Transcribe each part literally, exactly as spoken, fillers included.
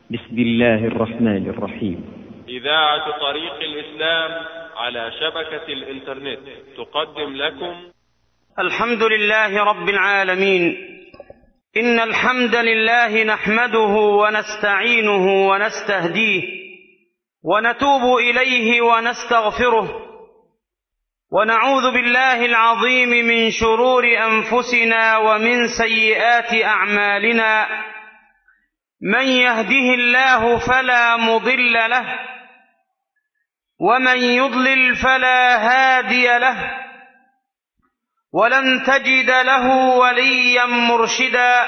بسم الله الرحمن الرحيم. إذاعة طريق الإسلام على شبكة الإنترنت تقدم لكم الحمد لله رب العالمين. إن الحمد لله نحمده ونستعينه ونستهديه ونتوب إليه ونستغفره، ونعوذ بالله العظيم من شرور أنفسنا ومن سيئات أعمالنا. من يهده الله فلا مضل له، ومن يضلل فلا هادي له، ولن تجد له وليا مرشدا.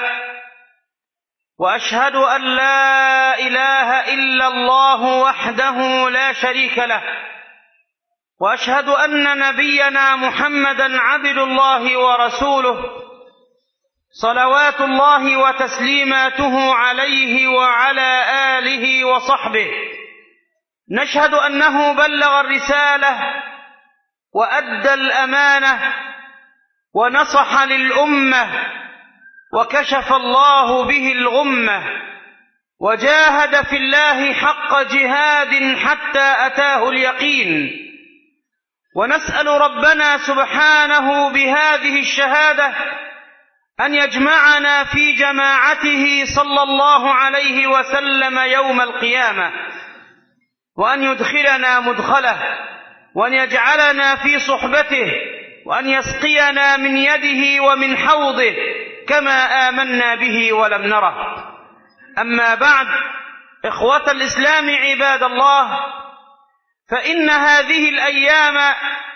وأشهد أن لا إله إلا الله وحده لا شريك له، وأشهد أن نبينا محمدا عبد الله ورسوله، صلوات الله وتسليماته عليه وعلى آله وصحبه. نشهد أنه بلغ الرسالة وأدى الأمانة ونصح للأمة، وكشف الله به الغمة، وجاهد في الله حق جهاد حتى أتاه اليقين. ونسأل ربنا سبحانه بهذه الشهادة أن يجمعنا في جماعته صلى الله عليه وسلم يوم القيامة، وأن يدخلنا مدخله، وأن يجعلنا في صحبته، وأن يسقينا من يده ومن حوضه كما آمنا به ولم نره. أما بعد، إخوة الإسلام عباد الله، فإن هذه الأيام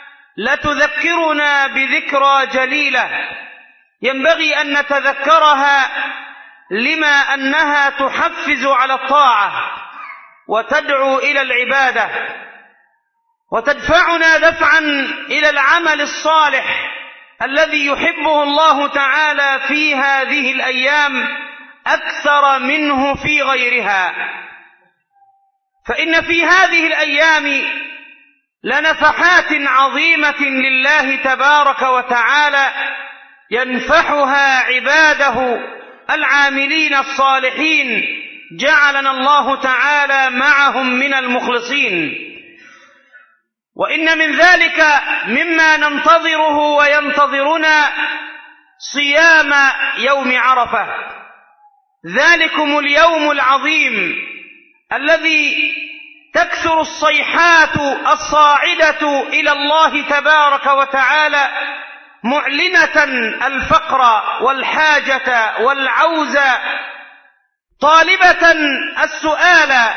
لتذكرنا بذكرى جليلة ينبغي أن نتذكرها، لما أنها تحفز على الطاعة وتدعو إلى العبادة، وتدفعنا دفعا إلى العمل الصالح الذي يحبه الله تعالى في هذه الأيام أكثر منه في غيرها. فإن في هذه الأيام لنفحات عظيمة لله تبارك وتعالى ينفحها عباده العاملين الصالحين، جعلنا الله تعالى معهم من المخلصين. وإن من ذلك مما ننتظره وينتظرنا صيام يوم عرفة، ذلكم اليوم العظيم الذي تكثر الصيحات الصاعدة إلى الله تبارك وتعالى معلنة الفقر والحاجة والعوز، طالبة السؤال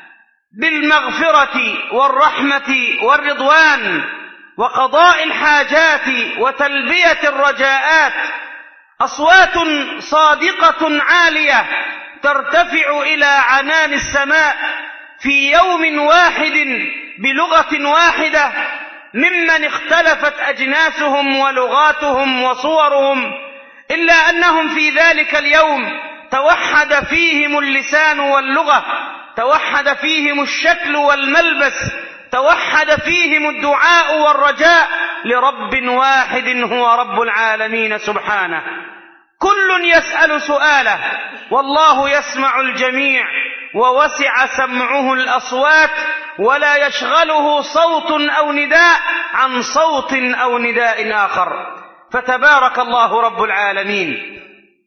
بالمغفرة والرحمة والرضوان وقضاء الحاجات وتلبية الرجاءات. أصوات صادقة عالية ترتفع إلى عنان السماء في يوم واحد بلغة واحدة، ممن اختلفت أجناسهم ولغاتهم وصورهم، إلا أنهم في ذلك اليوم توحد فيهم اللسان واللغة، توحد فيهم الشكل والملبس، توحد فيهم الدعاء والرجاء لرب واحد هو رب العالمين سبحانه. كل يسأل سؤاله، والله يسمع الجميع، ووسع سمعه الأصوات، ولا يشغله صوت أو نداء عن صوت أو نداء آخر، فتبارك الله رب العالمين.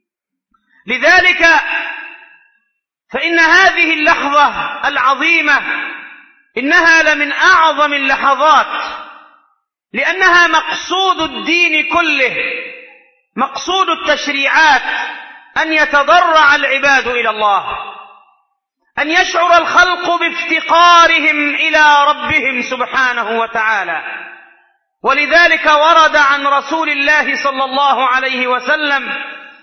لذلك فإن هذه اللحظة العظيمة إنها لمن أعظم اللحظات، لأنها مقصود الدين كله، مقصود التشريعات، أن يتضرع العباد إلى الله، أن يشعر الخلق بافتقارهم إلى ربهم سبحانه وتعالى. ولذلك ورد عن رسول الله صلى الله عليه وسلم: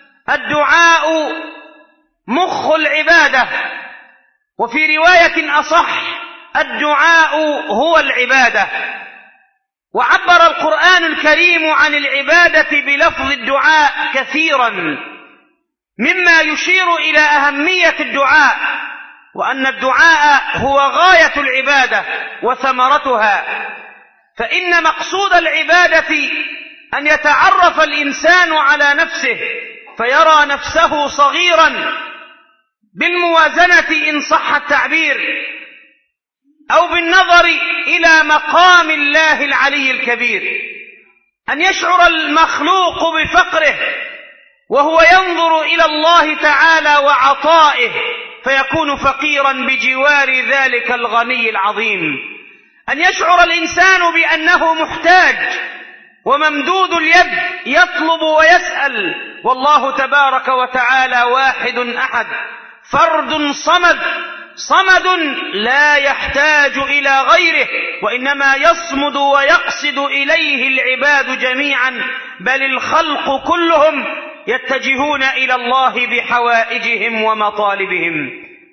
الدعاء مخ العبادة، وفي رواية أصح: الدعاء هو العبادة. وعبر القرآن الكريم عن العبادة بلفظ الدعاء كثيرا، مما يشير إلى أهمية الدعاء، وأن الدعاء هو غاية العبادة وثمرتها. فإن مقصود العبادة أن يتعرف الإنسان على نفسه، فيرى نفسه صغيرا بالموازنة إن صح التعبير، أو بالنظر إلى مقام الله العلي الكبير، أن يشعر المخلوق بفقره وهو ينظر إلى الله تعالى وعطائه فيكون فقيرا بجوار ذلك الغني العظيم، أن يشعر الإنسان بأنه محتاج وممدود اليد يطلب ويسأل، والله تبارك وتعالى واحد أحد فرد صمد، صمد لا يحتاج إلى غيره، وإنما يصمد ويقصد إليه العباد جميعا، بل الخلق كلهم يتجهون إلى الله بحوائجهم ومطالبهم.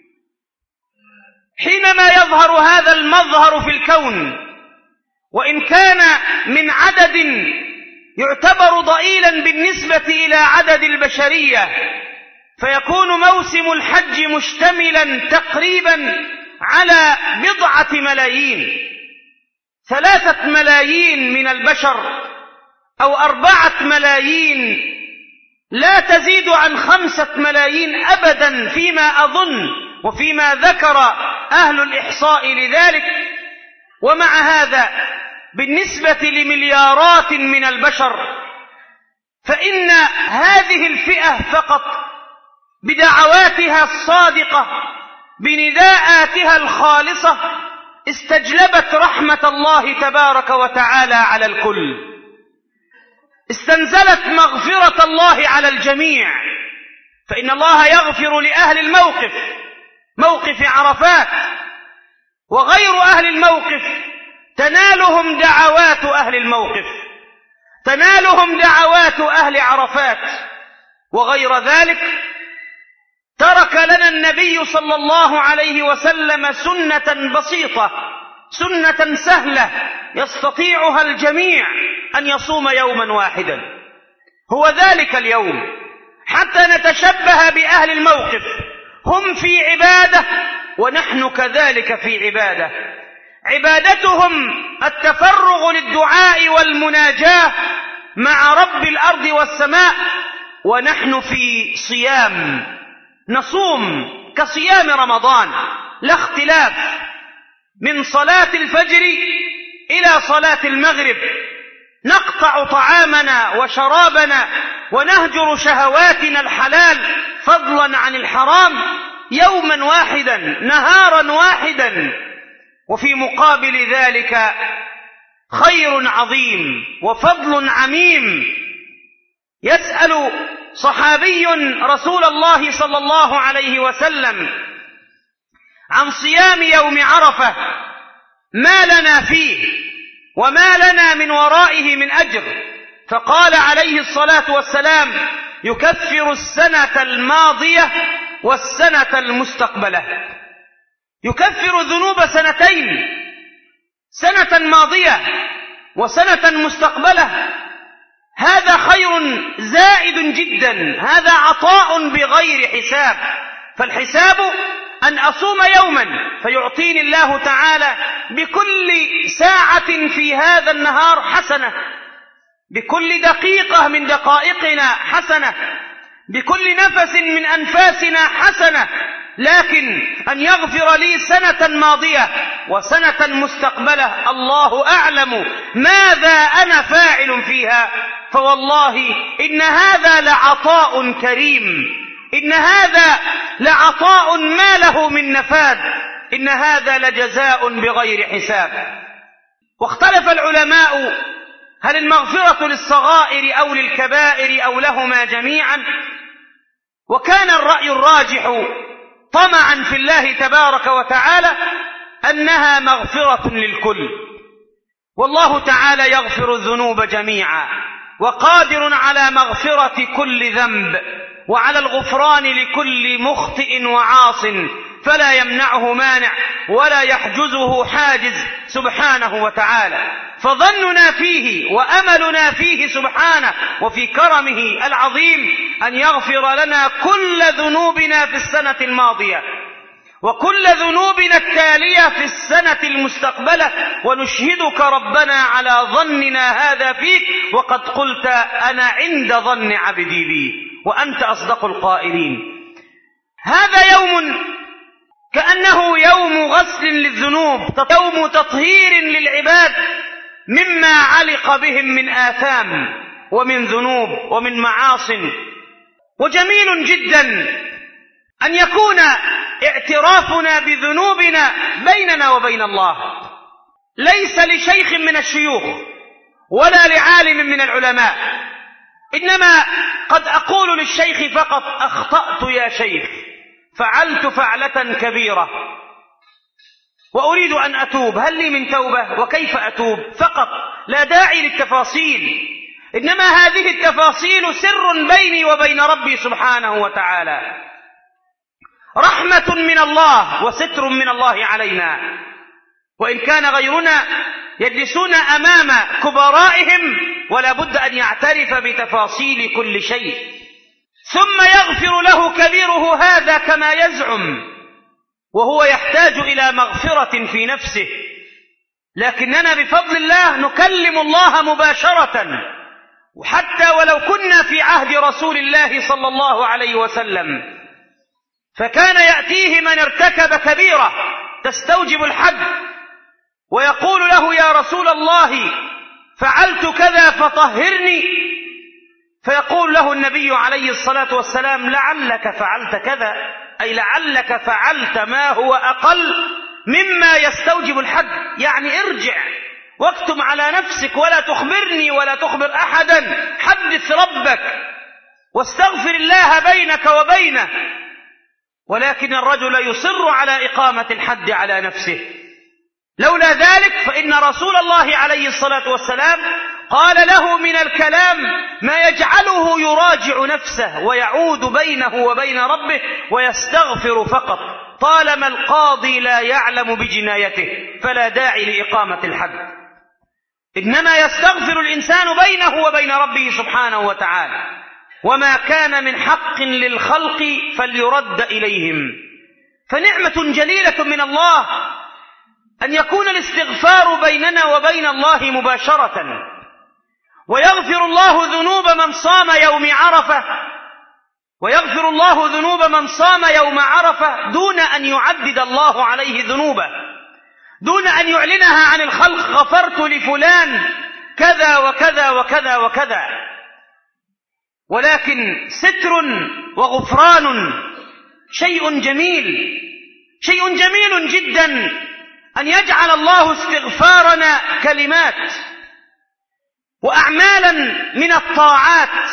حينما يظهر هذا المظهر في الكون، وإن كان من عدد يعتبر ضئيلا بالنسبة إلى عدد البشرية، فيكون موسم الحج مشتملا تقريبا على بضعة ملايين، ثلاثة ملايين من البشر أو أربعة ملايين، لا تزيد عن خمسة ملايين أبدا فيما أظن وفيما ذكر أهل الإحصاء لذلك. ومع هذا بالنسبة لمليارات من البشر، فإن هذه الفئة فقط بدعواتها الصادقة بنداءاتها الخالصة استجلبت رحمة الله تبارك وتعالى على الكل، استنزلت مغفرة الله على الجميع، فإن الله يغفر لأهل الموقف، موقف عرفات، وغير أهل الموقف تنالهم دعوات أهل الموقف، تنالهم دعوات أهل عرفات. وغير ذلك ترك لنا النبي صلى الله عليه وسلم سنة بسيطة، سنة سهلة يستطيعها الجميع، أن يصوم يوما واحدا، هو ذلك اليوم، حتى نتشبه بأهل الموقف، هم في عبادة ونحن كذلك في عبادة. عبادتهم التفرغ للدعاء والمناجاة مع رب الأرض والسماء، ونحن في صيام، نصوم كصيام رمضان لا اختلاف، من صلاة الفجر إلى صلاة المغرب نقطع طعامنا وشرابنا ونهجر شهواتنا الحلال فضلا عن الحرام يوما واحدا نهارا واحدا، وفي مقابل ذلك خير عظيم وفضل عميم. يسأل صحابي رسول الله صلى الله عليه وسلم عن صيام يوم عرفة ما لنا فيه وما لنا من ورائه من أجر، فقال عليه الصلاة والسلام: يكفر السنة الماضية والسنة المستقبلة. يكفر ذنوب سنتين، سنة ماضية وسنة مستقبلة. هذا خير زائد جدا، هذا عطاء بغير حساب. فالحساب أن أصوم يوما فيعطيني الله تعالى بكل ساعة في هذا النهار حسنة، بكل دقيقة من دقائقنا حسنة، بكل نفس من أنفاسنا حسنة. لكن أن يغفر لي سنة ماضية وسنة مستقبلة الله أعلم ماذا أنا فاعل فيها، فوالله إن هذا لعطاء كريم، إن هذا لعطاء ما له من نفاد، إن هذا لجزاء بغير حساب. واختلف العلماء هل المغفرة للصغائر أو للكبائر أو لهما جميعا، وكان الرأي الراجح طمعا في الله تبارك وتعالى أنها مغفرة للكل، والله تعالى يغفر الذنوب جميعا وقادر على مغفرة كل ذنب وعلى الغفران لكل مخطئ وعاص، فلا يمنعه مانع ولا يحجزه حاجز سبحانه وتعالى. فظننا فيه وأملنا فيه سبحانه وفي كرمه العظيم أن يغفر لنا كل ذنوبنا في السنة الماضية وكل ذنوبنا التالية في السنة المستقبلة. ونشهدك ربنا على ظننا هذا فيك، وقد قلت: أنا عند ظن عبدي بي، وأنت أصدق القائلين. هذا يوم كأنه يوم غسل للذنوب، يوم تطهير للعباد مما علق بهم من آثام ومن ذنوب ومن معاصٍ. وجميل جدا أن يكون اعترافنا بذنوبنا بيننا وبين الله، ليس لشيخ من الشيوخ ولا لعالم من العلماء، إنما قد أقول للشيخ فقط: أخطأت يا شيخ، فعلت فعلة كبيرة وأريد أن أتوب، هل لي من توبة؟ وكيف أتوب؟ فقط، لا داعي للتفاصيل، إنما هذه التفاصيل سر بيني وبين ربي سبحانه وتعالى، رحمة من الله وستر من الله علينا. وإن كان غيرنا يجلسون أمام كبرائهم ولا بد أن يعترف بتفاصيل كل شيء، ثم يغفر له كبيره هذا كما يزعم، وهو يحتاج إلى مغفرة في نفسه، لكننا بفضل الله نكلم الله مباشرة، وحتى ولو كنا في عهد رسول الله صلى الله عليه وسلم، فكان يأتيه من ارتكب كبيرة تستوجب الحد ويقول له: يا رسول الله فعلت كذا فطهرني، فيقول له النبي عليه الصلاة والسلام: لعلك فعلت كذا، أي لعلك فعلت ما هو أقل مما يستوجب الحد، يعني ارجع واكتم على نفسك ولا تخبرني ولا تخبر أحدا، حدث ربك واستغفر الله بينك وبينه. ولكن الرجل يصر على إقامة الحد على نفسه، لولا ذلك فإن رسول الله عليه الصلاة والسلام قال له من الكلام ما يجعله يراجع نفسه ويعود بينه وبين ربه ويستغفر فقط، طالما القاضي لا يعلم بجنايته فلا داعي لإقامة الحد، إنما يستغفر الإنسان بينه وبين ربه سبحانه وتعالى، وما كان من حق للخلق فليرد إليهم. فنعمة جليلة من الله أن يكون الاستغفار بيننا وبين الله مباشرة، ويغفر الله ذنوب من صام يوم عرفة، ويغفر الله ذنوب من صام يوم عرفة دون أن يعدد الله عليه ذنوبه، دون أن يعلنها عن الخلق: غفرت لفلان كذا وكذا وكذا وكذا. ولكن ستر وغفران شيء جميل، شيء جميل جدا أن يجعل الله استغفارنا كلمات وأعمالا من الطاعات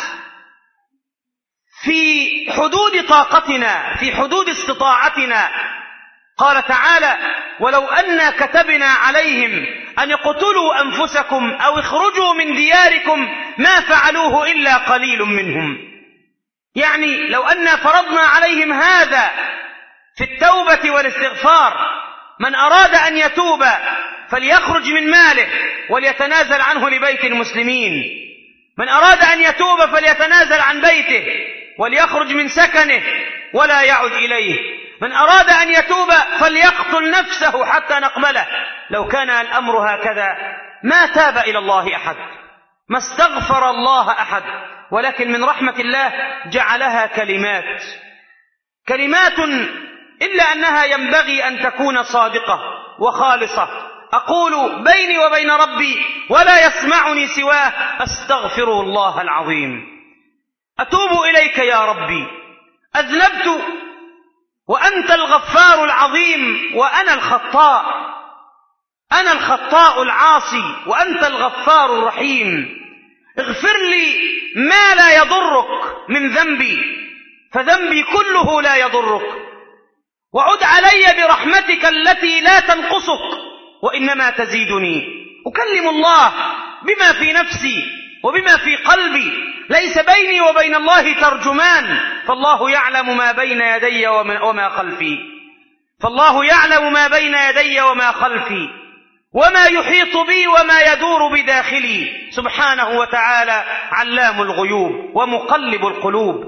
في حدود طاقتنا، في حدود استطاعتنا. قال تعالى: ولو أنا كتبنا عليهم أن اقتلوا أنفسكم أو اخرجوا من دياركم ما فعلوه إلا قليل منهم. يعني لو أنا فرضنا عليهم هذا في التوبة والاستغفار، من أراد أن يتوب فليخرج من ماله وليتنازل عنه لبيت المسلمين، من أراد أن يتوب فليتنازل عن بيته وليخرج من سكنه ولا يعد إليه، من أراد أن يتوب فليقتل نفسه حتى نقبله. لو كان الأمر هكذا ما تاب إلى الله أحد، ما استغفر الله أحد، ولكن من رحمة الله جعلها كلمات، كلمات إلا أنها ينبغي أن تكون صادقة وخالصة. أقول بيني وبين ربي ولا يسمعني سواه: أستغفر الله العظيم، أتوب إليك يا ربي، أذنبت وأنت الغفار العظيم وأنا الخطاء، أنا الخطاء العاصي وأنت الغفار الرحيم، اغفر لي ما لا يضرك من ذنبي فذنبي كله لا يضرك، وعد علي برحمتك التي لا تنقصك وإنما تزيدني. أكلم الله بما في نفسي وبما في قلبي، ليس بيني وبين الله ترجمان، فالله يعلم ما بين يدي وما خلفي، فالله يعلم ما بين يدي وما خلفي، وما يحيط بي وما يدور بداخلي، سبحانه وتعالى علام الغيوب ومقلب القلوب.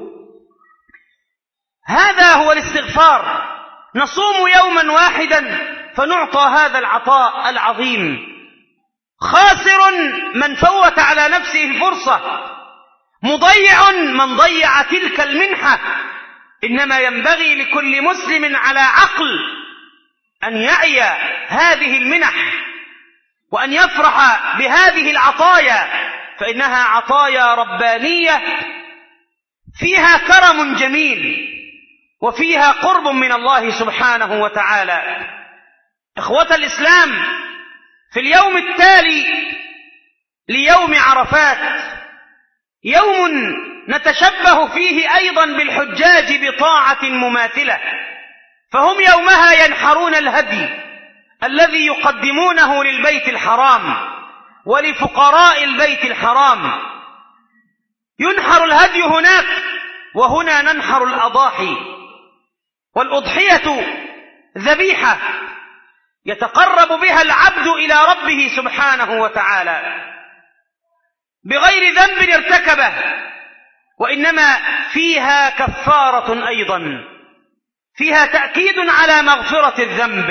هذا هو الاستغفار. نصوم يوما واحدا فنعطى هذا العطاء العظيم. خاسر من فوت على نفسه الفرصة، مضيع من ضيع تلك المنحة. إنما ينبغي لكل مسلم على عقل أن يعي هذه المنح وأن يفرح بهذه العطايا، فإنها عطايا ربانية فيها كرم جميل وفيها قرب من الله سبحانه وتعالى. إخوة الإسلام، في اليوم التالي ليوم عرفات يوم نتشبه فيه أيضا بالحجاج بطاعة مماثلة، فهم يومها ينحرون الهدي الذي يقدمونه للبيت الحرام ولفقراء البيت الحرام. ينحر الهدي هناك وهنا ننحر الأضاحي. والأضحية ذبيحة يتقرب بها العبد إلى ربه سبحانه وتعالى بغير ذنب ارتكبه، وإنما فيها كفارة أيضا، فيها تأكيد على مغفرة الذنب.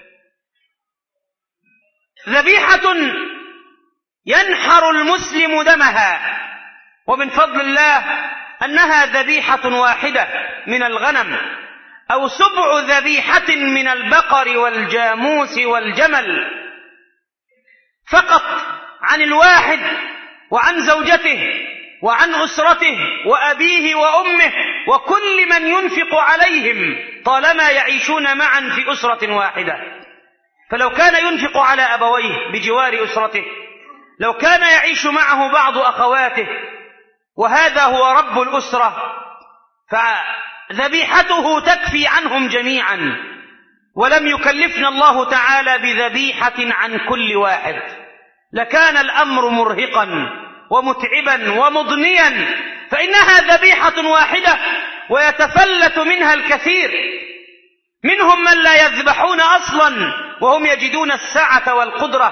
ذبيحة ينحر المسلم دمها، ومن فضل الله أنها ذبيحة واحدة من الغنم أو سبع ذبيحة من البقر والجاموس والجمل فقط، عن الواحد وعن زوجته وعن أسرته وأبيه وأمه وكل من ينفق عليهم طالما يعيشون معا في أسرة واحدة. فلو كان ينفق على أبويه بجوار أسرته، لو كان يعيش معه بعض أخواته وهذا هو رب الأسرة، فذبيحته تكفي عنهم جميعا، ولم يكلفنا الله تعالى بذبيحة عن كل واحد، لكان الأمر مرهقا ومتعبا ومضنيا، فإنها ذبيحة واحدة ويتفلت منها الكثير. منهم من لا يذبحون أصلا وهم يجدون السعة والقدرة.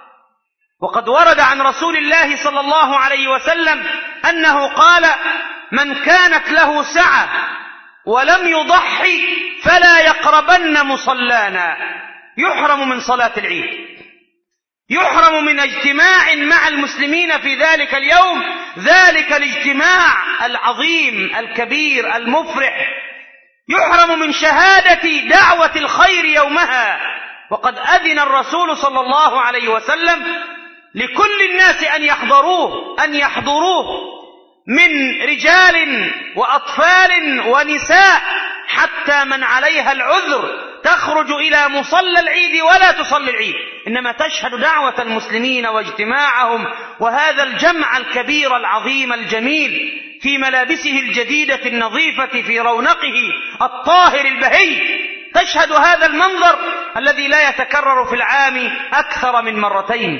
وقد ورد عن رسول الله صلى الله عليه وسلم أنه قال: من كانت له سعة ولم يضحي فلا يقربن مصلانا. يحرم من صلاة العيد، يحرم من اجتماع مع المسلمين في ذلك اليوم، ذلك الاجتماع العظيم الكبير المفرح. يحرم من شهادة دعوة الخير يومها، وقد أذن الرسول صلى الله عليه وسلم لكل الناس أن يحضروه أن يحضروه من رجال وأطفال ونساء، حتى من عليها العذر تخرج إلى مصلى العيد ولا تصلي العيد، إنما تشهد دعوة المسلمين واجتماعهم، وهذا الجمع الكبير العظيم الجميل في ملابسه الجديدة النظيفة في رونقه الطاهر البهي، تشهد هذا المنظر الذي لا يتكرر في العام أكثر من مرتين.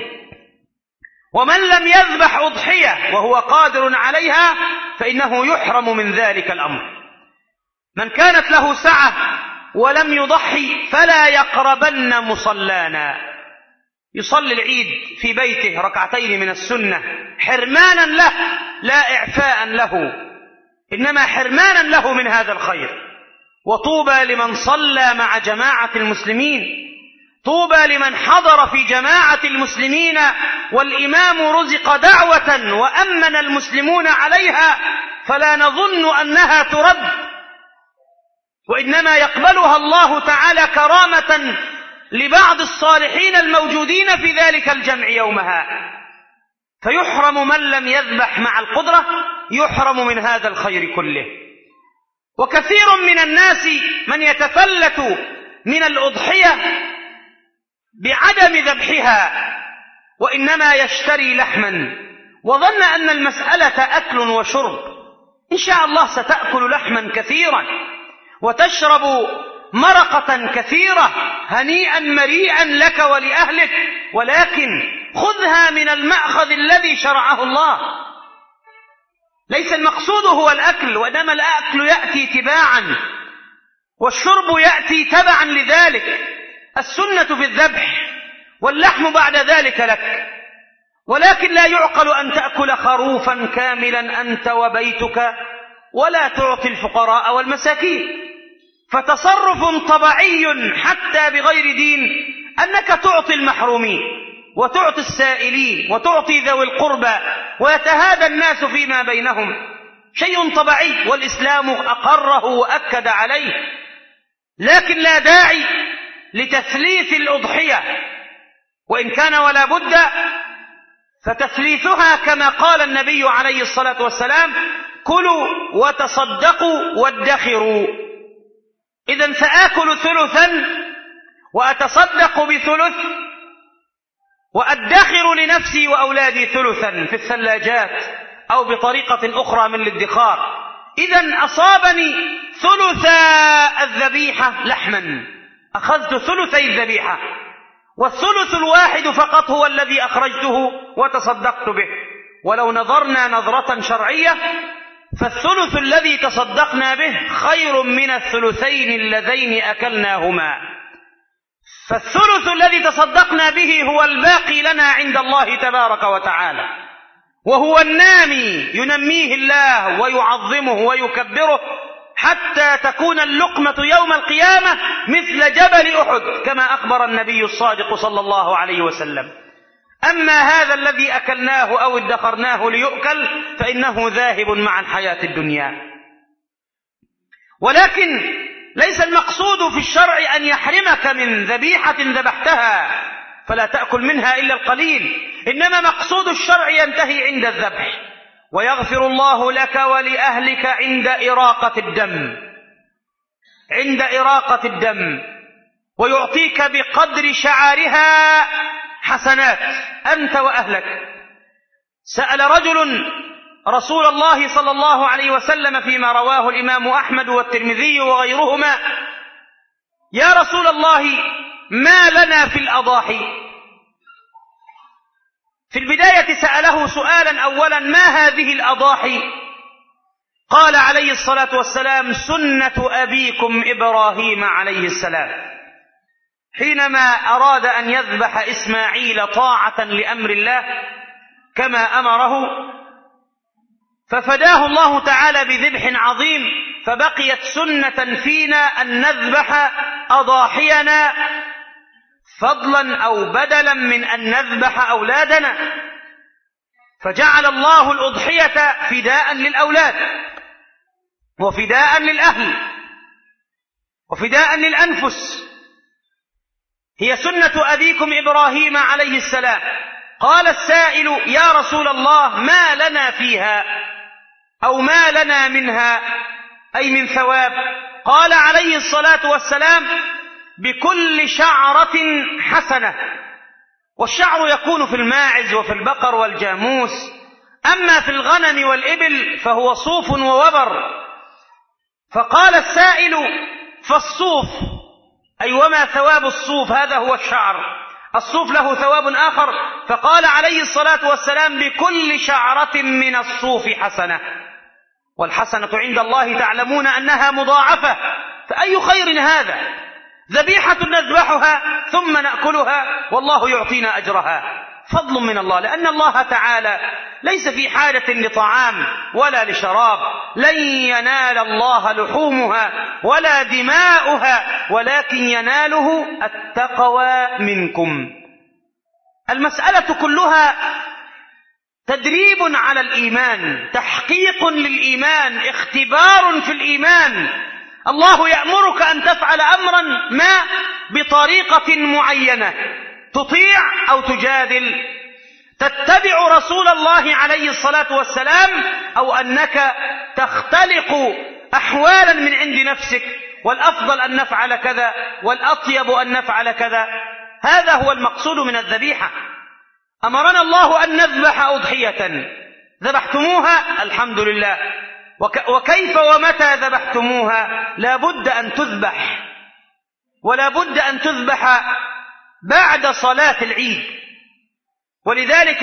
ومن لم يذبح أضحية وهو قادر عليها فإنه يحرم من ذلك الأمر. من كانت له سعة ولم يضحي فلا يقربن مصلانا، يصلي العيد في بيته ركعتين من السنة حرمانا له لا إعفاء له، إنما حرمانا له من هذا الخير. وطوبى لمن صلى مع جماعة المسلمين، طوبى لمن حضر في جماعة المسلمين والإمام رزق دعوة وأمن المسلمون عليها، فلا نظن أنها ترد، وإنما يقبلها الله تعالى كرامة لبعض الصالحين الموجودين في ذلك الجمع يومها. فيحرم من لم يذبح مع القدرة، يحرم من هذا الخير كله. وكثير من الناس من يتفلت من الأضحية بعدم ذبحها، وإنما يشتري لحما وظن أن المسألة أكل وشرب. إن شاء الله ستأكل لحما كثيرا وتشرب مرقة كثيرة هنيئا مريئا لك ولأهلك، ولكن خذها من المأخذ الذي شرعه الله. ليس المقصود هو الأكل، وإنما الأكل يأتي تباعا والشرب يأتي تبعا لذلك. السنة في الذبح واللحم بعد ذلك لك، ولكن لا يعقل أن تأكل خروفا كاملا أنت وبيتك ولا تعطي الفقراء والمساكين. فتصرف طبيعي حتى بغير دين أنك تعطي المحرومين وتعطي السائلين وتعطي ذوي القربى، ويتهادى الناس فيما بينهم. شيء طبيعي والإسلام أقره وأكد عليه، لكن لا داعي لتثليث الأضحية، وإن كان ولا بد فتثليثها كما قال النبي عليه الصلاة والسلام: كلوا وتصدقوا وادخروا. إذن سآكل ثلثا وأتصدق بثلث وأدخر لنفسي وأولادي ثلثا في الثلاجات أو بطريقة أخرى من الادخار. إذن أصابني ثلثا الذبيحة لحما، أخذت ثلثي الذبيحة، والثلث الواحد فقط هو الذي أخرجته وتصدقت به. ولو نظرنا نظرة شرعية فالثلث الذي تصدقنا به خير من الثلثين اللذين أكلناهما، فالثلث الذي تصدقنا به هو الباقي لنا عند الله تبارك وتعالى، وهو النامي ينميه الله ويعظمه ويكبره حتى تكون اللقمة يوم القيامة مثل جبل أحد كما أخبر النبي الصادق صلى الله عليه وسلم. أما هذا الذي أكلناه أو ادخرناه ليؤكل فإنه ذاهب مع الحياة الدنيا. ولكن ليس المقصود في الشرع أن يحرمك من ذبيحة ذبحتها فلا تأكل منها إلا القليل، إنما مقصود الشرع ينتهي عند الذبح، ويغفر الله لك ولأهلك عند إراقة الدم عند إراقة الدم ويعطيك بقدر شعارها حسنات أنت وأهلك. سأل رجل رسول الله صلى الله عليه وسلم فيما رواه الإمام أحمد والترمذي وغيرهما: يا رسول الله ما لنا في الأضاحي؟ في البداية سأله سؤالا أولا: ما هذه الأضاحي؟ قال عليه الصلاة والسلام: سنة أبيكم إبراهيم عليه السلام، حينما أراد أن يذبح إسماعيل طاعة لأمر الله كما أمره، ففداه الله تعالى بذبح عظيم، فبقيت سنة فينا أن نذبح أضاحينا فضلا أو بدلا من أن نذبح أولادنا، فجعل الله الأضحية فداء للأولاد وفداء للأهل وفداء للأنفس. هي سنة أبيكم إبراهيم عليه السلام. قال السائل: يا رسول الله ما لنا فيها أو ما لنا منها أي من ثواب؟ قال عليه الصلاة والسلام: بكل شعرة حسنة. والشعر يكون في الماعز وفي البقر والجاموس، أما في الغنم والإبل فهو صوف ووبر. فقال السائل: فالصوف أي وما ثواب الصوف؟ هذا هو الشعر، الصوف له ثواب آخر. فقال عليه الصلاة والسلام: بكل شعرة من الصوف حسنة، والحسنة عند الله تعلمون أنها مضاعفة، فأي خير هذا؟ ذبيحة نذبحها ثم نأكلها والله يعطينا أجرها، فضل من الله، لأن الله تعالى ليس في حاجة لطعام ولا لشراب، لن ينال الله لحومها ولا دماؤها ولكن يناله التقوى منكم. المسألة كلها تدريب على الإيمان، تحقيق للإيمان، اختبار في الإيمان. الله يأمرك أن تفعل أمرا ما بطريقة معينة، تطيع أو تجادل، تتبع رسول الله عليه الصلاة والسلام، أو أنك تختلق أحوالا من عند نفسك، والأفضل أن نفعل كذا والأطيب أن نفعل كذا. هذا هو المقصود من الذبيحة. أمرنا الله أن نذبح أضحية، ذبحتموها الحمد لله، وكيف ومتى ذبحتموها؟ لا بد أن تذبح، ولا بد أن تذبح بعد صلاة العيد. ولذلك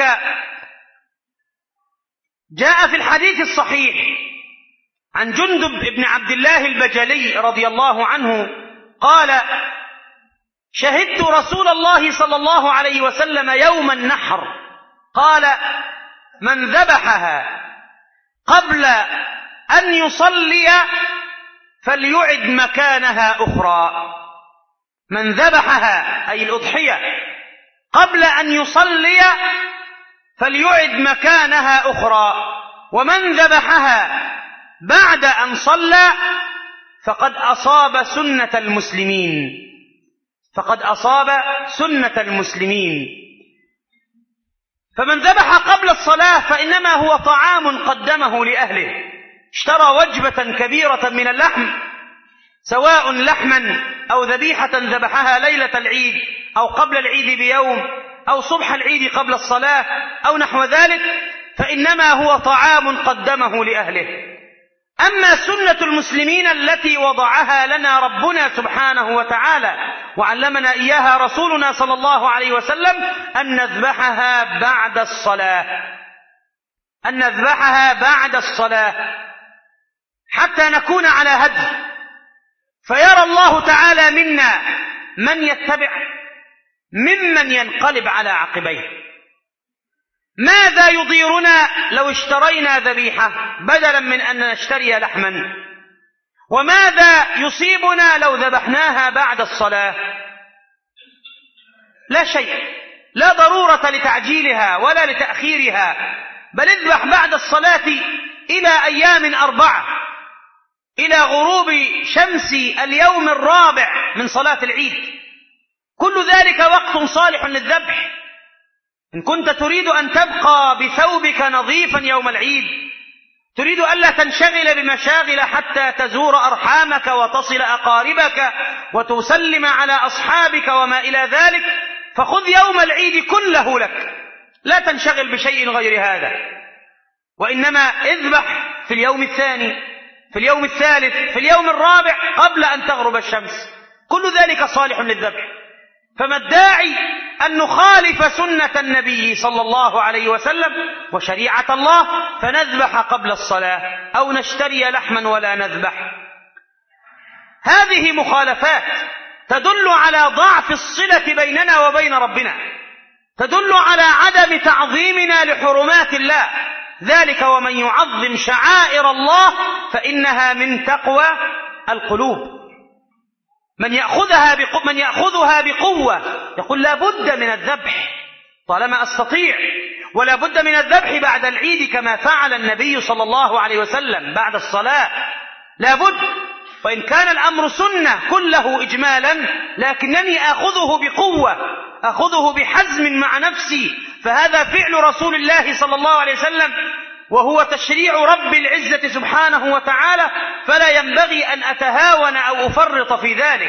جاء في الحديث الصحيح عن جندب بن عبد الله البجلي رضي الله عنه قال: شهدت رسول الله صلى الله عليه وسلم يوم النحر قال: من ذبحها قبل أن يصلي فليعد مكانها أخرى. من ذبحها أي الأضحية قبل أن يصلي فليعد مكانها أخرى، ومن ذبحها بعد أن صلى فقد أصاب سنة المسلمين، فقد أصاب سنة المسلمين. فمن ذبح قبل الصلاة فإنما هو طعام قدمه لأهله، اشترى وجبة كبيرة من اللحم، سواء لحما أو ذبيحة ذبحها ليلة العيد أو قبل العيد بيوم أو صبح العيد قبل الصلاة أو نحو ذلك، فإنما هو طعام قدمه لأهله. أما سنة المسلمين التي وضعها لنا ربنا سبحانه وتعالى وعلمنا إياها رسولنا صلى الله عليه وسلم أن نذبحها بعد الصلاة، أن نذبحها بعد الصلاة حتى نكون على هدي، فيرى الله تعالى منا من يتبع ممن ينقلب على عقبيه. ماذا يضيرنا لو اشترينا ذبيحة بدلا من أن نشتري لحما؟ وماذا يصيبنا لو ذبحناها بعد الصلاة؟ لا شيء، لا ضرورة لتعجيلها ولا لتأخيرها، بل اذبح بعد الصلاة إلى أيام أربعة، إلى غروب شمس اليوم الرابع من صلاة العيد. كل ذلك وقت صالح للذبح. إن كنت تريد أن تبقى بثوبك نظيفا يوم العيد، تريد ألا تنشغل بمشاغل حتى تزور أرحامك وتصل أقاربك وتسلم على أصحابك وما إلى ذلك، فخذ يوم العيد كله لك، لا تنشغل بشيء غير هذا، وإنما اذبح في اليوم الثاني، في اليوم الثالث، في اليوم الرابع قبل أن تغرب الشمس. كل ذلك صالح للذبح. فما الداعي أن نخالف سنة النبي صلى الله عليه وسلم وشريعة الله فنذبح قبل الصلاة أو نشتري لحما ولا نذبح؟ هذه مخالفات تدل على ضعف الصلة بيننا وبين ربنا، تدل على عدم تعظيمنا لحرمات الله. ذلك ومن يعظم شعائر الله فإنها من تقوى القلوب. من يأخذها بقوة من يأخذها بقوة يقول لا بد من الذبح طالما أستطيع، ولا بد من الذبح بعد العيد كما فعل النبي صلى الله عليه وسلم بعد الصلاة، لا بد. وإن كان الأمر سنة كله إجمالا، لكنني أخذه بقوة، أخذه بحزم مع نفسي، فهذا فعل رسول الله صلى الله عليه وسلم وهو تشريع رب العزة سبحانه وتعالى، فلا ينبغي أن أتهاون أو أفرط في ذلك.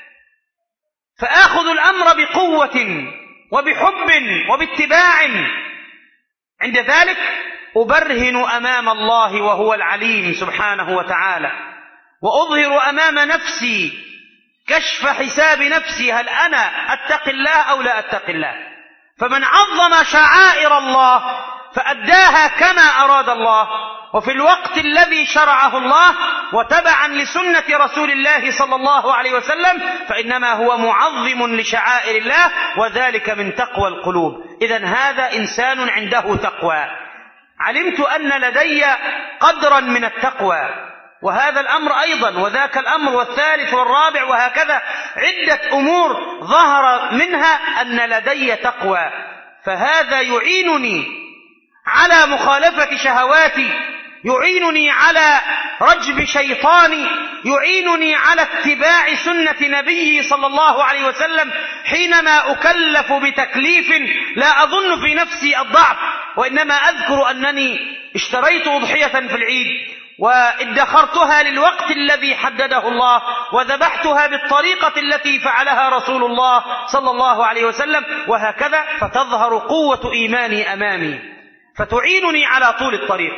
فآخذ الأمر بقوة وبحب وباتباع، عند ذلك أبرهن أمام الله وهو العليم سبحانه وتعالى، وأظهر أمام نفسي كشف حساب نفسي، هل أنا أتقي الله أو لا أتقي الله؟ فمن عظم شعائر الله فأداها كما أراد الله وفي الوقت الذي شرعه الله وتبعا لسنة رسول الله صلى الله عليه وسلم فإنما هو معظم لشعائر الله، وذلك من تقوى القلوب. إذن هذا إنسان عنده تقوى. علمت أن لدي قدرا من التقوى، وهذا الأمر أيضا وذاك الأمر والثالث والرابع، وهكذا عدة أمور ظهر منها أن لدي تقوى، فهذا يعينني على مخالفة شهواتي، يعينني على رجب شيطاني، يعينني على اتباع سنة نبيه صلى الله عليه وسلم حينما أكلف بتكليف لا أظن في نفسي الضعف، وإنما أذكر أنني اشتريت أضحية في العيد وادخرتها للوقت الذي حدده الله، وذبحتها بالطريقة التي فعلها رسول الله صلى الله عليه وسلم، وهكذا فتظهر قوة إيماني أمامي فتعينني على طول الطريق.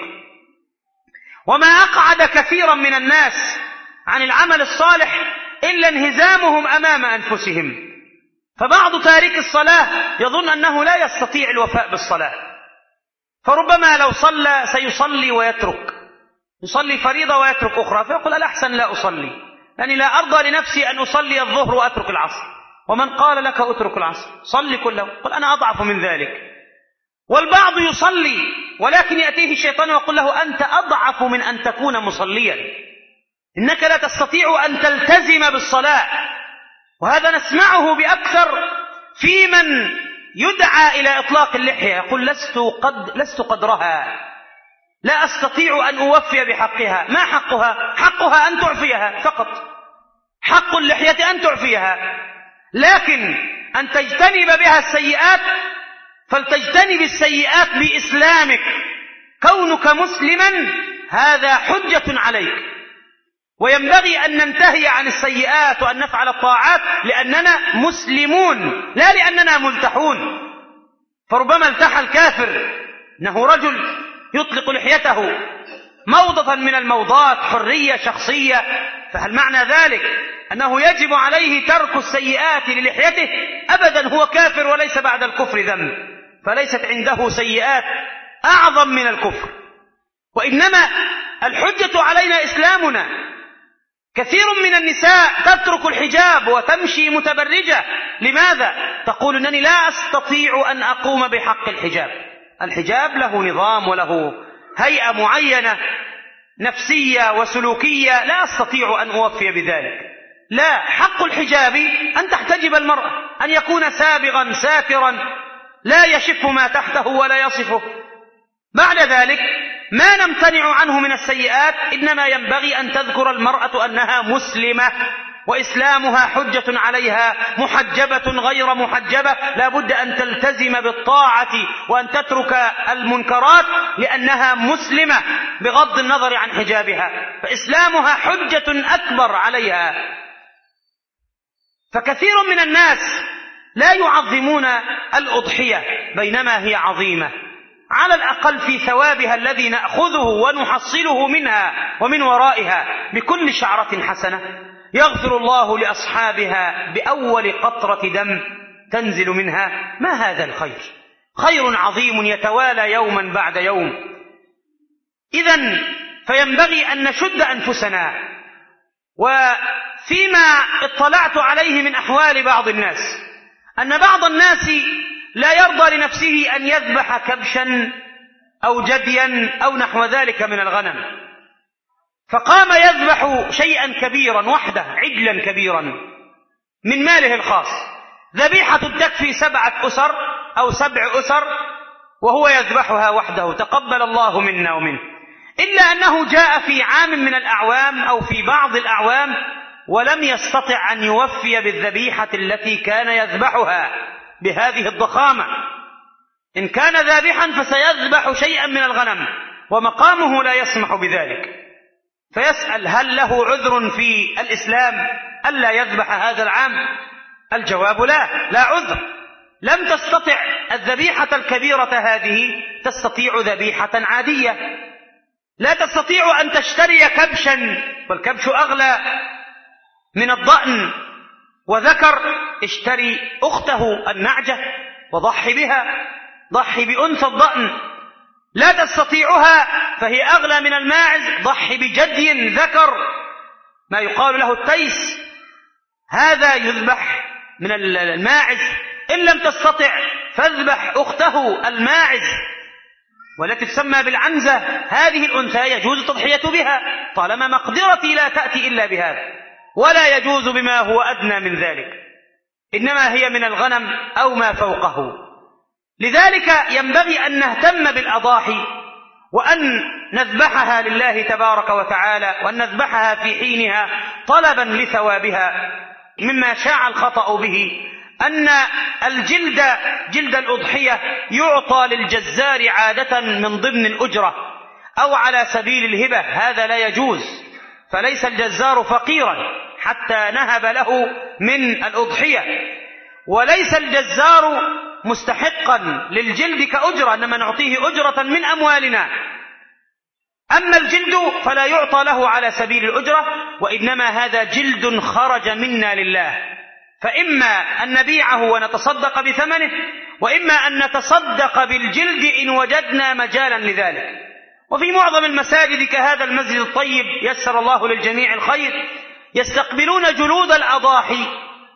وما أقعد كثيرا من الناس عن العمل الصالح إلا انهزامهم أمام أنفسهم. فبعض تارك الصلاة يظن أنه لا يستطيع الوفاء بالصلاة، فربما لو صلى سيصلي ويترك، يصلي فريضة ويترك أخرى، فيقول الأحسن لا أصلي، لأني لا أرضى لنفسي أن أصلي الظهر وأترك العصر. ومن قال لك أترك العصر؟ صلي كله. قل أنا أضعف من ذلك. والبعض يصلي ولكن يأتيه الشيطان ويقول له أنت أضعف من أن تكون مصليا، إنك لا تستطيع أن تلتزم بالصلاة. وهذا نسمعه بأكثر في من يدعى إلى إطلاق اللحية، يقول لست قد لست قدرها، لا أستطيع أن أوفي بحقها. ما حقها؟ حقها أن تعفيها فقط. حق اللحية أن تعفيها، لكن أن تجتنب بها السيئات فلتجتنب السيئات بإسلامك. كونك مسلما هذا حجة عليك، وينبغي أن ننتهي عن السيئات وأن نفعل الطاعات لأننا مسلمون لا لأننا ملتحون. فربما التحى الكافر إنه رجل يطلق لحيته موضة من الموضات، حرية شخصية، فهل معنى ذلك أنه يجب عليه ترك السيئات للحيته؟ أبدا، هو كافر وليس بعد الكفر ذنب، فليست عنده سيئات أعظم من الكفر. وإنما الحجة علينا إسلامنا. كثير من النساء تترك الحجاب وتمشي متبرجة. لماذا؟ تقول أنني لا أستطيع أن أقوم بحق الحجاب. الحجاب له نظام وله هيئة معينة نفسية وسلوكية، لا أستطيع أن أوفي بذلك. لا، حق الحجاب أن تحتجب المرأة، أن يكون سابغا ساترا لا يشف ما تحته ولا يصفه. بعد ذلك ما نمتنع عنه من السيئات، إنما ينبغي أن تذكر المرأة أنها مسلمة وإسلامها حجة عليها، محجبة غير محجبة، لا بد أن تلتزم بالطاعة وأن تترك المنكرات لأنها مسلمة بغض النظر عن حجابها، فإسلامها حجة أكبر عليها. فكثير من الناس لا يعظمون الأضحية بينما هي عظيمة، على الأقل في ثوابها الذي نأخذه ونحصله منها ومن ورائها بكل شعرة حسنة يغفر الله لأصحابها بأول قطرة دم تنزل منها. ما هذا الخير؟ خير عظيم يتوالى يوما بعد يوم. إذن فينبغي أن نشد أنفسنا. وفيما اطلعت عليه من أحوال بعض الناس أن بعض الناس لا يرضى لنفسه أن يذبح كبشا أو جديا أو نحو ذلك من الغنم، فقام يذبح شيئا كبيرا وحده، عجلا كبيرا من ماله الخاص، ذبيحة تكفي سبعة أسر أو سبع أسر وهو يذبحها وحده، تقبل الله منا ومنه. إلا أنه جاء في عام من الأعوام أو في بعض الأعوام ولم يستطع أن يوفي بالذبيحة التي كان يذبحها بهذه الضخامة. إن كان ذابحا فسيذبح شيئا من الغنم ومقامه لا يسمح بذلك، فيسأل هل له عذر في الإسلام ألا يذبح هذا العام؟ الجواب لا، لا عذر. لم تستطع الذبيحة الكبيرة هذه، تستطيع ذبيحة عادية. لا تستطيع أن تشتري كبشا، والكبش أغلى من الضأن، وذكر اشتري أخته النعجة وضحي بها، ضحي بأنثى الضأن. لا تستطيعها فهي أغلى من الماعز، ضحي بجدي ذكر ما يقال له التيس، هذا يذبح من الماعز. إن لم تستطع فاذبح أخته الماعز والتي تسمى بالعنزة، هذه الأنثى يجوز التضحية بها طالما مقدرتي لا تأتي إلا بهذا، ولا يجوز بما هو أدنى من ذلك، إنما هي من الغنم أو ما فوقه. لذلك ينبغي أن نهتم بالأضاحي وأن نذبحها لله تبارك وتعالى، وأن نذبحها في حينها طلبا لثوابها. مما شاع الخطأ به أن الجلد جلد الأضحية يعطى للجزار عادة من ضمن الأجرة أو على سبيل الهبة، هذا لا يجوز، فليس الجزار فقيرا حتى نهب له من الأضحية، وليس الجزار مستحقا للجلد كأجرة، إنما نعطيه أجرة من أموالنا. أما الجلد فلا يعطى له على سبيل الأجرة، وإنما هذا جلد خرج منا لله، فإما أن نبيعه ونتصدق بثمنه، وإما أن نتصدق بالجلد إن وجدنا مجالا لذلك. وفي معظم المساجد كهذا المسجد الطيب يسر الله للجميع الخير يستقبلون جلود الأضاحي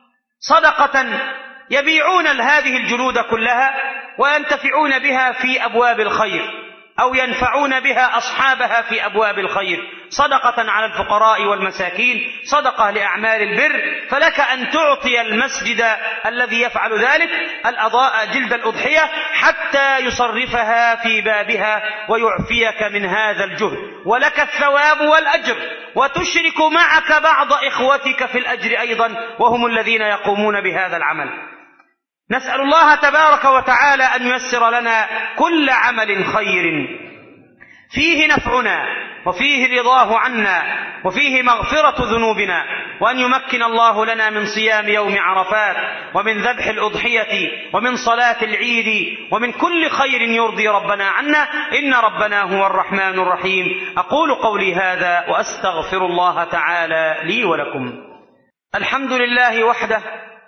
صدقة، يبيعون هذه الجلود كلها وينتفعون بها في أبواب الخير. أو ينفعون بها أصحابها في أبواب الخير، صدقة على الفقراء والمساكين، صدقة لأعمال البر. فلك أن تعطي المسجد الذي يفعل ذلك الأضاء جلد الأضحية حتى يصرفها في بابها ويعفيك من هذا الجهد، ولك الثواب والأجر، وتشرك معك بعض إخوتك في الأجر أيضا، وهم الذين يقومون بهذا العمل. نسأل الله تبارك وتعالى أن ييسر لنا كل عمل خير فيه نفعنا وفيه رضاه عنا وفيه مغفرة ذنوبنا، وأن يمكن الله لنا من صيام يوم عرفات ومن ذبح الأضحية ومن صلاة العيد ومن كل خير يرضي ربنا عنا، إن ربنا هو الرحمن الرحيم. أقول قولي هذا وأستغفر الله تعالى لي ولكم. الحمد لله وحده،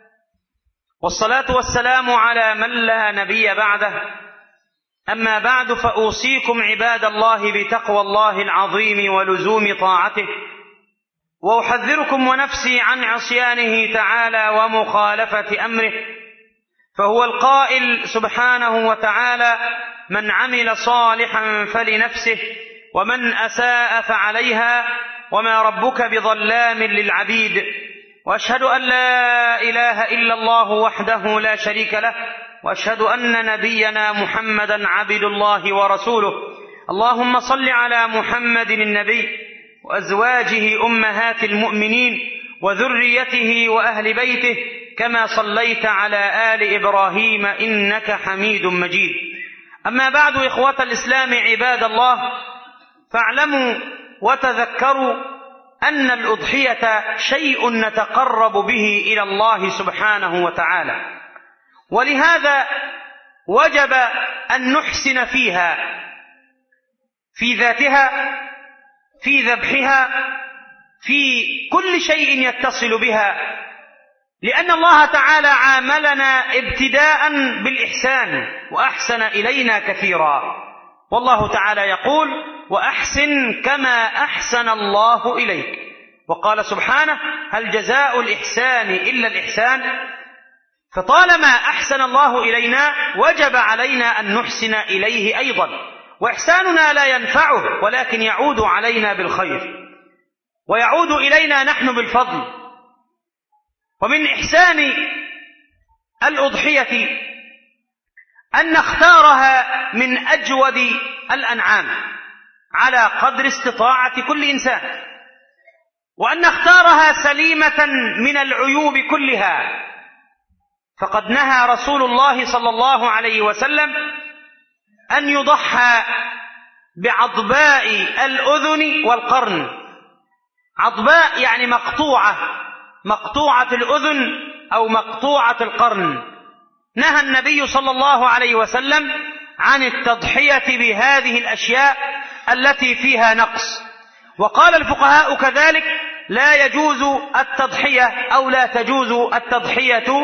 والصلاة والسلام على من لا نبي بعده. أما بعد، فأوصيكم عباد الله بتقوى الله العظيم ولزوم طاعته، وأحذركم ونفسي عن عصيانه تعالى ومخالفة أمره، فهو القائل سبحانه وتعالى: من عمل صالحا فلنفسه ومن أساء فعليها وما ربك بظلام للعبيد. وأشهد أن لا إله إلا الله وحده لا شريك له، وأشهد أن نبينا محمدا عبد الله ورسوله. اللهم صل على محمد النبي وأزواجه أمهات المؤمنين وذريته وأهل بيته، كما صليت على آل إبراهيم إنك حميد مجيد. أما بعد، إخوة الإسلام عباد الله، فاعلموا وتذكروا أن الأضحية شيء نتقرب به إلى الله سبحانه وتعالى، ولهذا وجب أن نحسن فيها، في ذاتها، في ذبحها، في كل شيء يتصل بها، لأن الله تعالى عاملنا ابتداء بالإحسان وأحسن إلينا كثيرا. والله تعالى يقول: وأحسن كما أحسن الله إليك. وقال سبحانه: هل جزاء الإحسان إلا الإحسان؟ فطالما أحسن الله إلينا وجب علينا أن نحسن إليه أيضا، وإحساننا لا ينفعه ولكن يعود علينا بالخير، ويعود إلينا نحن بالفضل. ومن إحسان الأضحية أن نختارها من أجود الأنعام على قدر استطاعة كل إنسان، وأن نختارها سليمة من العيوب كلها، فقد نهى رسول الله صلى الله عليه وسلم أن يضحى بعضباء الأذن والقرن. عضباء يعني مقطوعة، مقطوعة الأذن أو مقطوعة القرن. نهى النبي صلى الله عليه وسلم عن التضحية بهذه الأشياء التي فيها نقص. وقال الفقهاء كذلك: لا يجوز التضحية أو لا تجوز التضحية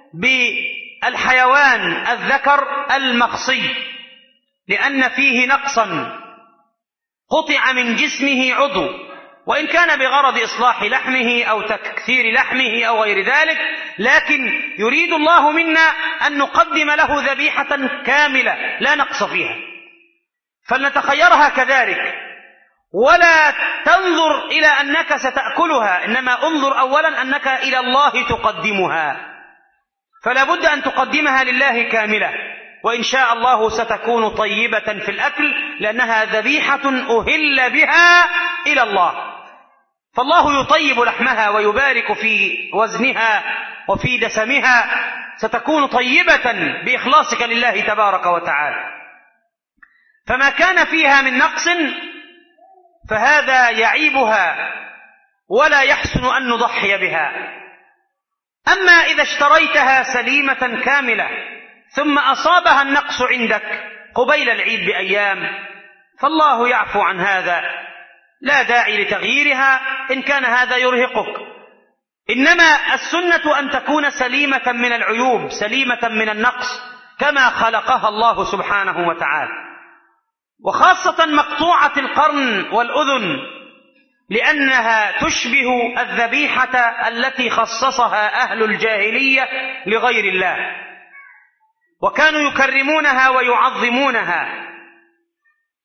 بالحيوان الذكر المخصي، لأن فيه نقصا، قطع من جسمه عضو، وإن كان بغرض إصلاح لحمه أو تكثير لحمه أو غير ذلك، لكن يريد الله منا أن نقدم له ذبيحة كاملة لا نقص فيها، فلنتخيرها كذلك، ولا تنظر إلى أنك ستأكلها، إنما انظر أولا أنك إلى الله تقدمها، فلا بد أن تقدمها لله كاملة، وإن شاء الله ستكون طيبة في الأكل، لأنها ذبيحة أهل بها إلى الله، فالله يطيب لحمها ويبارك في وزنها وفي دسمها، ستكون طيبة بإخلاصك لله تبارك وتعالى. فما كان فيها من نقص فهذا يعيبها ولا يحسن أن نضحي بها. أما إذا اشتريتها سليمة كاملة ثم أصابها النقص عندك قبيل العيد بأيام، فالله يعفو عن هذا، لا داعي لتغييرها إن كان هذا يرهقك. إنما السنة أن تكون سليمة من العيوب، سليمة من النقص، كما خلقها الله سبحانه وتعالى، وخاصة مقطوعة القرن والأذن، لأنها تشبه الذبيحة التي خصصها أهل الجاهلية لغير الله، وكانوا يكرمونها ويعظمونها.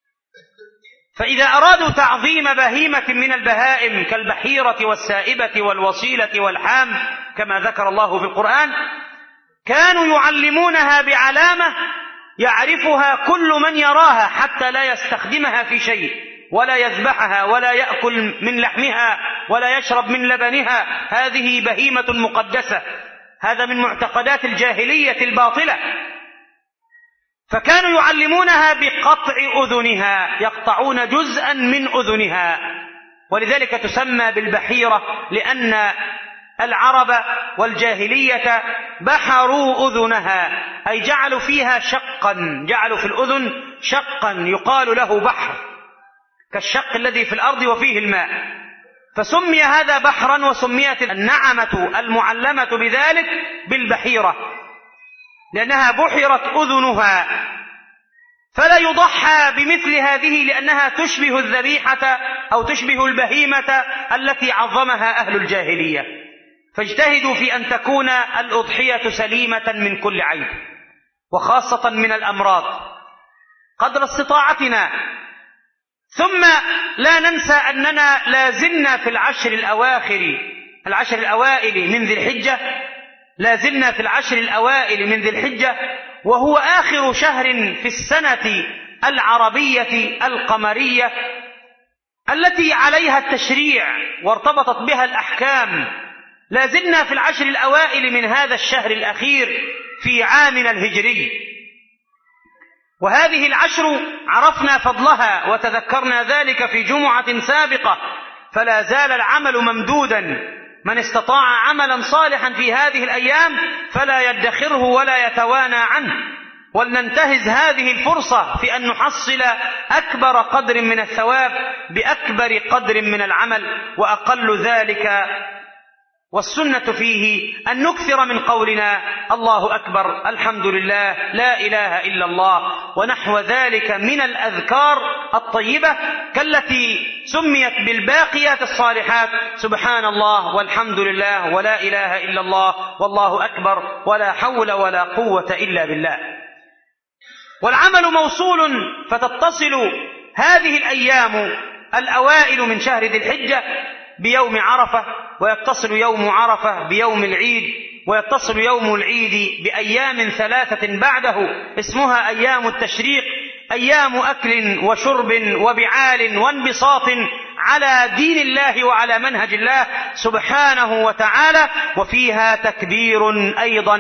فإذا أرادوا تعظيم بهيمة من البهائم كالبحيرة والسائبة والوصيلة والحام كما ذكر الله في القرآن، كانوا يعلمونها بعلامة يعرفها كل من يراها حتى لا يستخدمها في شيء، ولا يذبحها ولا يأكل من لحمها ولا يشرب من لبنها، هذه بهيمة مقدسة. هذا من معتقدات الجاهلية الباطلة. فكانوا يعلمونها بقطع أذنها، يقطعون جزءا من أذنها، ولذلك تسمى بالبحيرة، لأن العرب والجاهلية بحروا أذنها، أي جعلوا فيها شقا، جعلوا في الأذن شقا يقال له بحر، كالشق الذي في الأرض وفيه الماء، فسمي هذا بحرا، وسميت النعمة المعلمة بذلك بالبحيرة، لأنها بحرت أذنها. فلا يضحى بمثل هذه لأنها تشبه الذبيحة أو تشبه البهيمة التي عظمها أهل الجاهلية. فاجتهدوا في أن تكون الأضحية سليمة من كل عيب، وخاصة من الأمراض قدر استطاعتنا. ثم لا ننسى أننا لازلنا في العشر الأواخر العشر الأوائل من ذي الحجة، لازلنا في العشر الأوائل من ذي الحجة، وهو آخر شهر في السنة العربية القمرية التي عليها التشريع وارتبطت بها الأحكام. لازلنا في العشر الأوائل من هذا الشهر الأخير في عامنا الهجري، وهذه العشر عرفنا فضلها وتذكرنا ذلك في جمعة سابقة، فلا زال العمل ممدودا. من استطاع عملا صالحا في هذه الأيام فلا يدخره ولا يتوانى عنه، ولننتهز هذه الفرصة في أن نحصل أكبر قدر من الثواب بأكبر قدر من العمل، وأقل ذلك والسنة فيه أن نكثر من قولنا الله أكبر، الحمد لله، لا إله إلا الله، ونحو ذلك من الأذكار الطيبة كالتي سميت بالباقيات الصالحات، سبحان الله والحمد لله ولا إله إلا الله والله أكبر ولا حول ولا قوة إلا بالله. والعمل موصول، فتتصل هذه الأيام الأوائل من شهر ذي الحجة بيوم عرفة، ويتصل يوم عرفة بيوم العيد، ويتصل يوم العيد بأيام ثلاثة بعده اسمها أيام التشريق، أيام أكل وشرب وبعال وانبساط على دين الله وعلى منهج الله سبحانه وتعالى، وفيها تكبير أيضا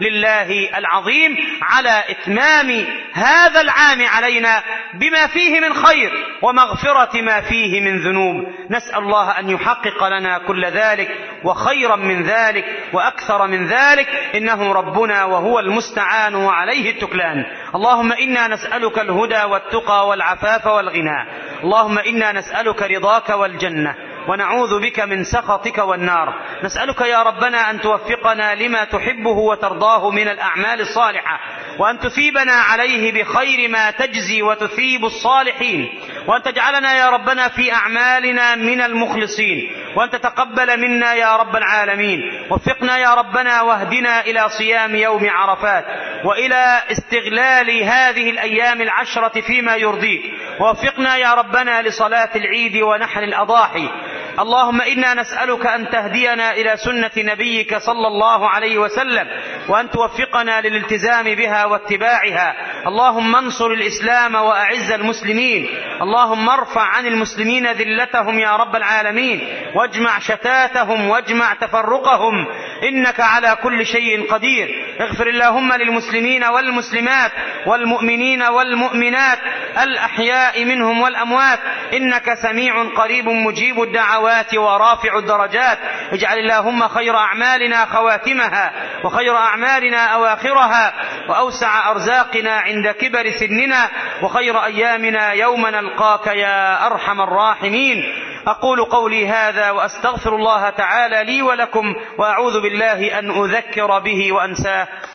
لله العظيم على إتمام هذا العام علينا بما فيه من خير ومغفرة ما فيه من ذنوب. نسأل الله أن يحقق لنا كل ذلك وخيرا من ذلك وأكثر من ذلك، إنه ربنا وهو المستعان وعليه التكلان. اللهم إنا نسألك الهدى والتقى والعفاف والغنى، اللهم إنا نسألك رضاك والجنة، ونعوذ بك من سخطك والنار. نسألك يا ربنا أن توفقنا لما تحبه وترضاه من الأعمال الصالحة، وأن تثيبنا عليه بخير ما تجزي وتثيب الصالحين، وأن تجعلنا يا ربنا في أعمالنا من المخلصين، وأن تتقبل منا يا رب العالمين. وفقنا يا ربنا واهدنا إلى صيام يوم عرفات، وإلى استغلال هذه الأيام العشرة فيما يرضيك. ووفقنا يا ربنا لصلاة العيد ونحر الأضاحي. اللهم إنا نسألك أن تهدينا إلى سنة نبيك صلى الله عليه وسلم، وأن توفقنا للالتزام بها واتباعها. اللهم انصر الإسلام وأعز المسلمين، اللهم ارفع عن المسلمين ذلتهم يا رب العالمين، واجمع شتاتهم واجمع تفرقهم، إنك على كل شيء قدير. اغفر اللهم للمسلمين والمسلمات والمؤمنين والمؤمنات الأحياء منهم والأموات، إنك سميع قريب مجيب الدعوات ورافع الدرجات. اجعل اللهم خير أعمالنا خواتمها، وخير أعمالنا أواخرها، وأوسع أرزاقنا عند كبر سننا، وخير أيامنا يوم نلقاك يا أرحم الراحمين. أقول قولي هذا وأستغفر الله تعالى لي ولكم، وأعوذ بالله أن أذكر به وأنساه.